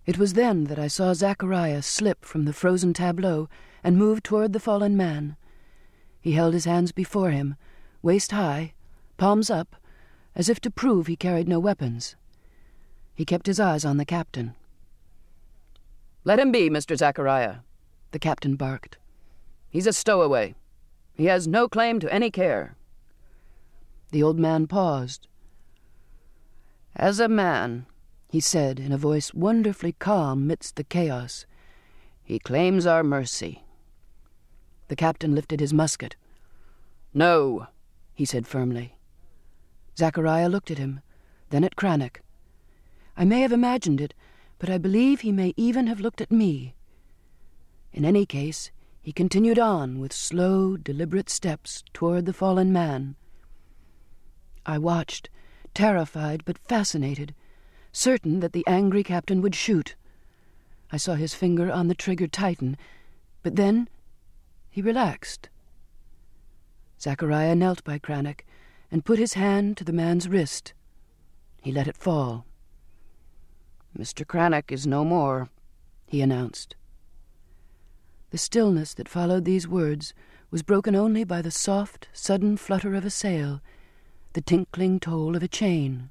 It was then that I saw Zachariah slip from the frozen tableau and move toward the fallen man. He held his hands before him, waist high, palms up, as if to prove he carried no weapons. He kept his eyes on the captain. "Let him be, Mr. Zachariah," the captain barked. "He's a stowaway. He has no claim to any care." The old man paused. "As a man," he said in a voice wonderfully calm midst the chaos, "he claims our mercy." The captain lifted his musket. "No," he said firmly. Zachariah looked at him, then at Cranach. I may have imagined it, but I believe he may even have looked at me. In any case, he continued on with slow, deliberate steps toward the fallen man. I watched, terrified but fascinated, certain that the angry captain would shoot. I saw his finger on the trigger tighten, but then he relaxed. Zachariah knelt by Cranach and put his hand to the man's wrist. He let it fall. "Mr. Cranach is no more," he announced. The stillness that followed these words was broken only by the soft, sudden flutter of a sail, the tinkling toll of a chain.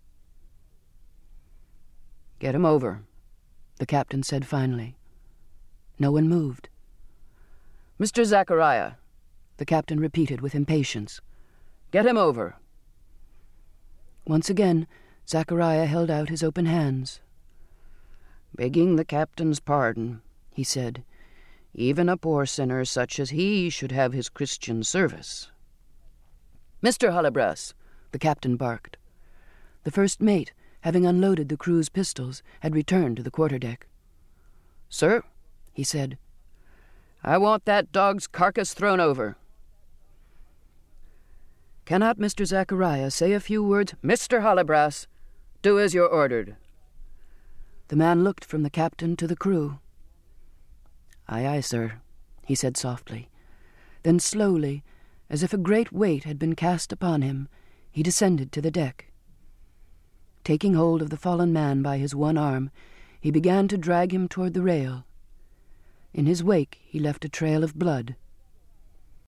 "Get him over," the captain said finally. No one moved. "Mr. Zachariah," the captain repeated with impatience. "Get him over." Once again, Zachariah held out his open hands. "Begging the captain's pardon," he said, "even a poor sinner such as he should have his Christian service." "Mr. Hallabras," the captain barked. The first mate, having unloaded the crew's pistols, had returned to the quarterdeck. "Sir," he said, "I want that dog's carcass thrown over." "Cannot Mr. Zachariah say a few words?" "Mr. Hallabras, do as you're ordered." The man looked from the captain to the crew. "Aye, aye, sir," he said softly. Then slowly, as if a great weight had been cast upon him, he descended to the deck. Taking hold of the fallen man by his one arm, he began to drag him toward the rail. In his wake he left a trail of blood.